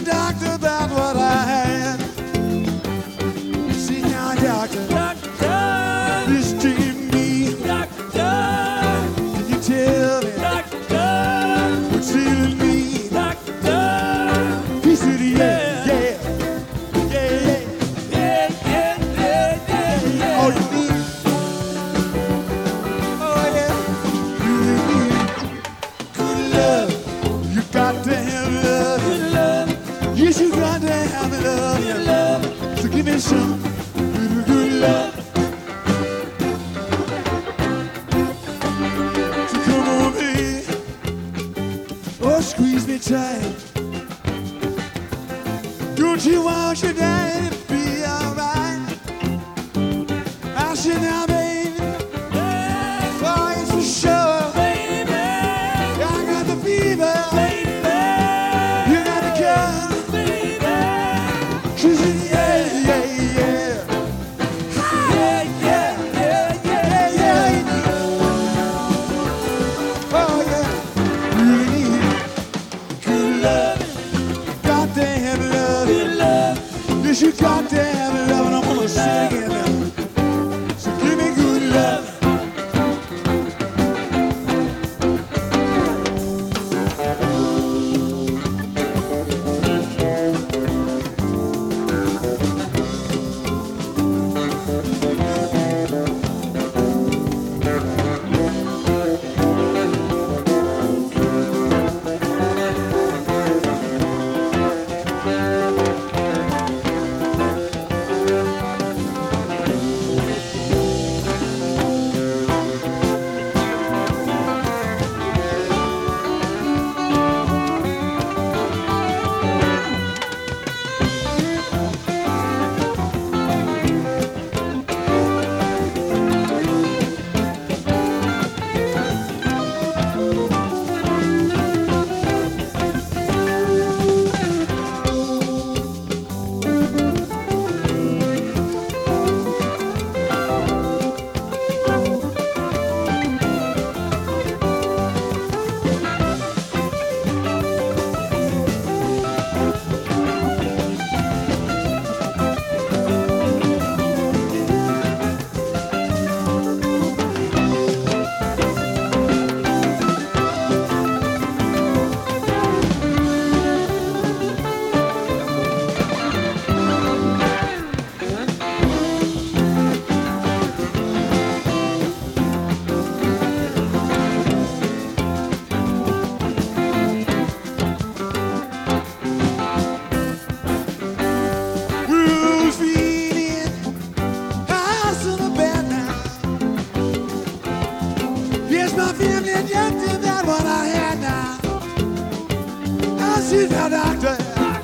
doctor about what I had. See now, doctor, this dream me. Can you tell me what's in me? He said, yeah, yeah, yeah, yeah. All you need, oh yeah, you need good love. You got to have love. Yes, you got to have love. So give me some good love. So come on, baby. Oh, squeeze me tight. Don't you want your daddy to be alright? I said now, baby, for it's for sure. Baby, I got the fever. Baby, you got the cure. Baby, she said yeah, yeah, yeah. Yeah, yeah, yeah, yeah, yeah. Oh yeah, you need good love. Got to have love. Yes, you got to have love, and I'm gonna sing it now. So give me good love. Who's feeling house in the bed now? Yes, my family just about what I had now. I see now, doctor,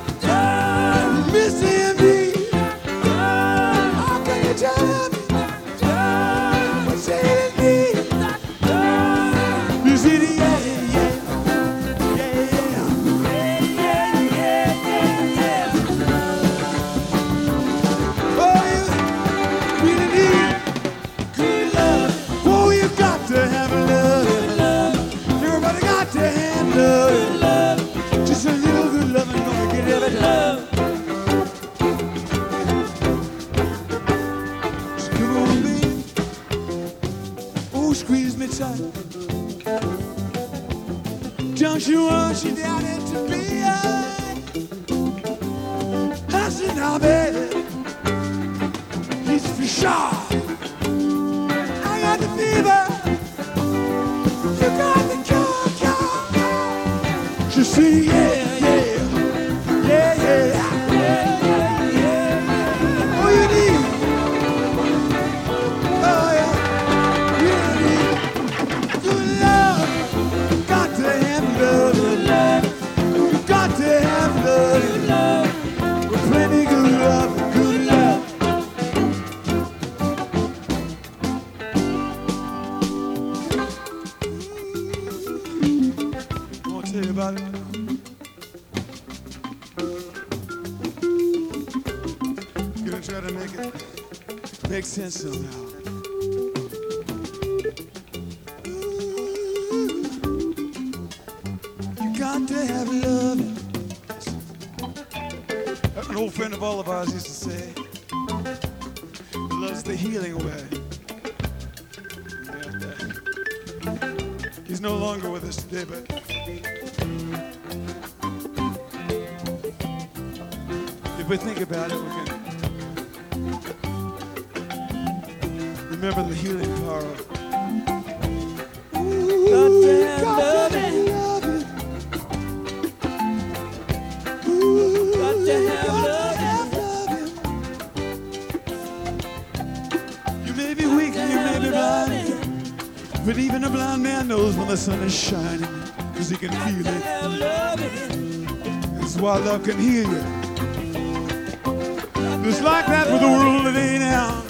Mr. MD. How can you tell me what's in me? You see the yeah, yeah, yeah, yeah. Oh, you really need good love. Oh, you got to have love. Everybody got to have love. Just a little good love and gonna get every love. So come on, baby. Oh, squeeze me tight. Don't you want your daddy to be alright? I said, now, baby, he's for sure. I got the fever. You got the cure. She said, yeah, yeah, yeah, yeah. Oh, you need, oh, yeah, you need good love. Got to have love. You got to have love. Plenty good love, good love. I want to tell you about it. Gonna try to make it make sense somehow. You got to have love. old friend of all of ours used to say, loves the healing way. He's no longer with us today, but if we think about it, we can remember the healing power of but even a blind man knows when the sun is shining, because he can feel it. That's why love can heal you. It's like that with the world today now.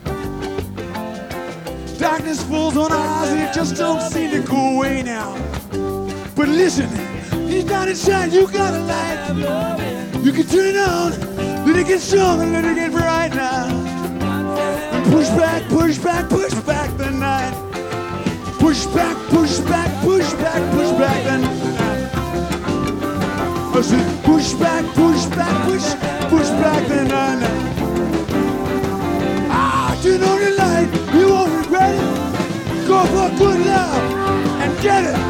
Darkness falls on our eyes and it just don't seem to go away now. But listen, deep down inside you got a light. You can turn it on, let it get strong and let it get bright now. And push back, push back, push back the night. Push back, push back, push back, push back the night. I said push back, push back, push back the night. Turn on the light, you won't regret it. Go for good love and get it.